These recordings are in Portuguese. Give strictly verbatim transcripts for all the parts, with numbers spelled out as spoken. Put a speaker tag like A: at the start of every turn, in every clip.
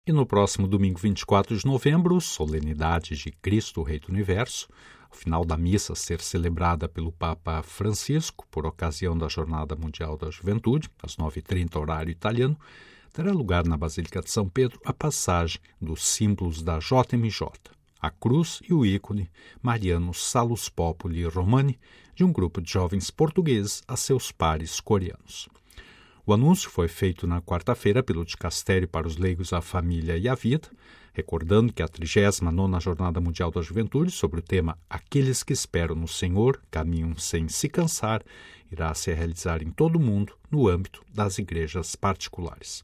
A: E no próximo domingo vinte e quatro de novembro, solenidade de Cristo, Rei do Universo, o final da missa a ser celebrada pelo Papa Francisco, por ocasião da Jornada Mundial da Juventude, às nove e trinta, horário italiano, terá lugar na Basílica de São Pedro a passagem dos símbolos da J M J, a cruz e o ícone Mariano Salus Populi Romani, de um grupo de jovens portugueses a seus pares coreanos. O anúncio foi feito na quarta-feira pelo Dicastério para os Leigos, a Família e a Vida, recordando que a trigésima nona Jornada Mundial da Juventude, sobre o tema Aqueles que esperam no Senhor, caminham sem se cansar, irá se realizar em todo o mundo no âmbito das igrejas particulares.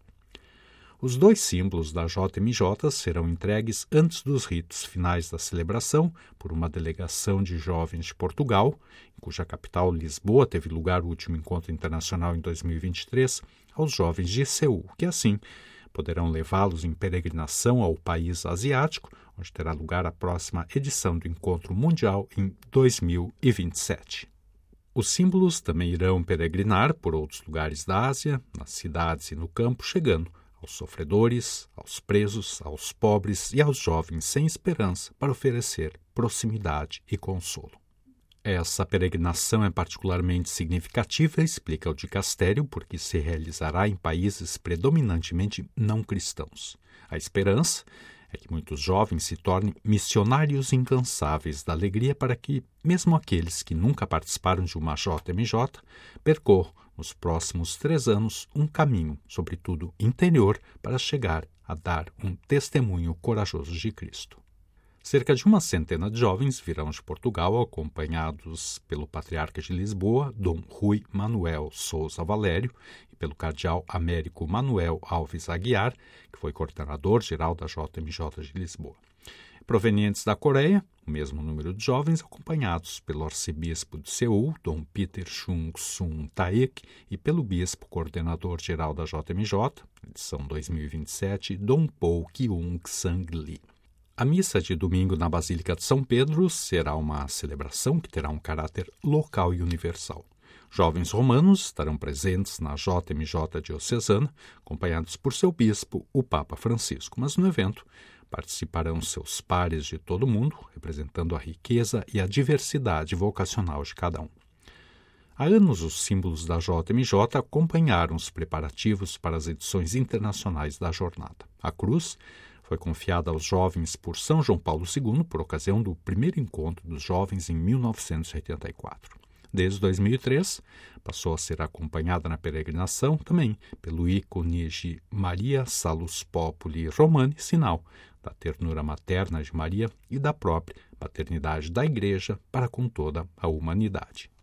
A: Os dois símbolos da J M J serão entregues antes dos ritos finais da celebração por uma delegação de jovens de Portugal, em cuja capital, Lisboa, teve lugar o último encontro internacional em dois mil e vinte e três, aos jovens de Seul, que assim poderão levá-los em peregrinação ao país asiático, onde terá lugar a próxima edição do Encontro Mundial em dois mil e vinte e sete. Os símbolos também irão peregrinar por outros lugares da Ásia, nas cidades e no campo, chegando aos sofredores, aos presos, aos pobres e aos jovens sem esperança para oferecer proximidade e consolo. Essa peregrinação é particularmente significativa, explica o dicastério, porque se realizará em países predominantemente não cristãos. A esperança é que muitos jovens se tornem missionários incansáveis da alegria para que, mesmo aqueles que nunca participaram de uma J M J, percorram nos próximos três anos um caminho, sobretudo interior, para chegar a dar um testemunho corajoso de Cristo. Cerca de uma centena de jovens virão de Portugal, acompanhados pelo patriarca de Lisboa, Dom Rui Manuel Sousa Valério, e pelo cardeal Américo Manuel Alves Aguiar, que foi coordenador-geral da J M J de Lisboa. Provenientes da Coreia, o mesmo número de jovens, acompanhados pelo arcebispo de Seul, Dom Peter Chung Sun Taek, e pelo bispo coordenador-geral da J M J, edição dois mil e vinte e sete, Dom Paul Kyung Sang Lee. A missa de domingo na Basílica de São Pedro será uma celebração que terá um caráter local e universal. Jovens romanos estarão presentes na J M J diocesana, acompanhados por seu bispo, o Papa Francisco, mas no evento participarão seus pares de todo o mundo, representando a riqueza e a diversidade vocacional de cada um. Há anos, os símbolos da J M J acompanharam os preparativos para as edições internacionais da jornada. A cruz foi confiada aos jovens por São João Paulo segundo por ocasião do primeiro encontro dos jovens em mil novecentos e oitenta e quatro. Desde dois mil e três, passou a ser acompanhada na peregrinação também pelo ícone de Maria Salus Populi Romani, sinal da ternura materna de Maria e da própria maternidade da Igreja para com toda a humanidade.